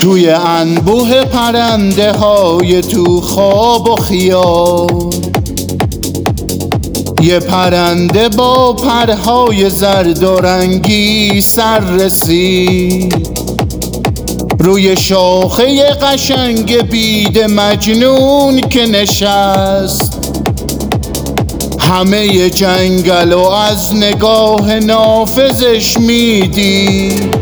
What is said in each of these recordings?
توی انبوه پرنده های تو خواب و خیال، یه پرنده با پرهای زرد و رنگی سر رسید روی شاخه قشنگ بید مجنون که نشست. همه جنگل و از نگاه نافذش میدید،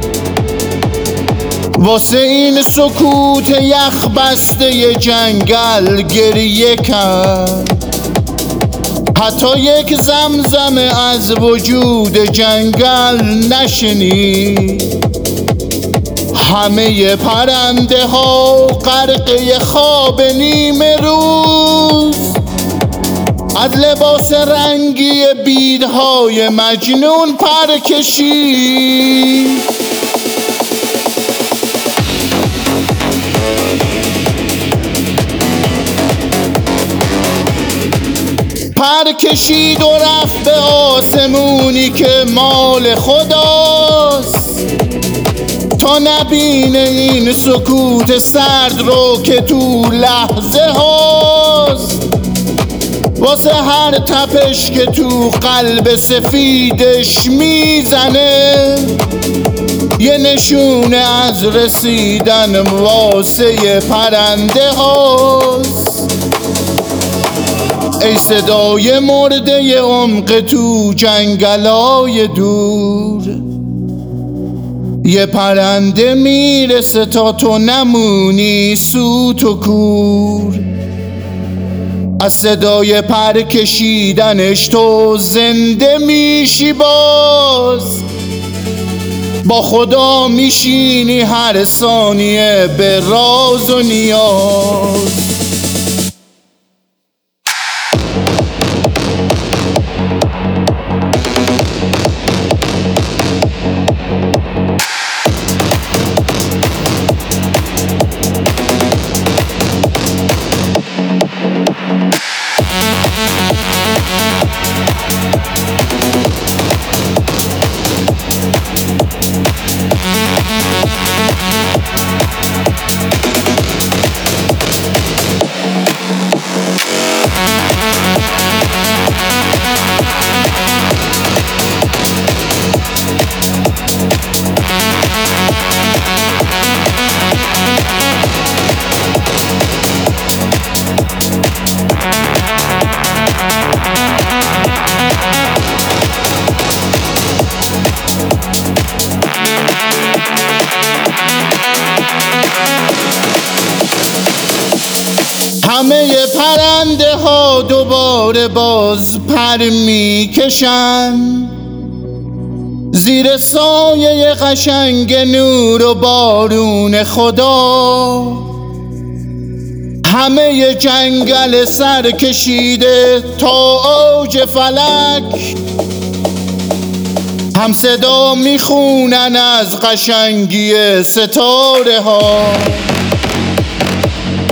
واسه این سکوت یخ بسته جنگل گریه کرد. حتی یک زمزمه از وجود جنگل نشنید. همه پرنده ها غرقه خواب نیمه روز از لباس رنگی بیدهای مجنون پر کشید. پر کشید و رفت به آسمونی که مال خداست، تا نبینه این سکوت سرد رو که تو لحظه هاست. واسه هر تپش که تو قلب سفیدش میزنه، یه نشونه از رسیدن واسه پرنده هاست. ای صدای مرده عمق تو جنگلای دور، یه پرنده میرسه تا تو نمونی سوت و کور. از صدای پر کشیدنش تو زنده میشی، باز با خدا میشینی هر ثانیه به راز و نیاز. همه پرنده ها دوباره باز پر میکشن زیر سایه قشنگ نور و بارون خدا. همه جنگل سر کشیده تا اوج فلک، هم صدا میخونن از قشنگی ستاره ها.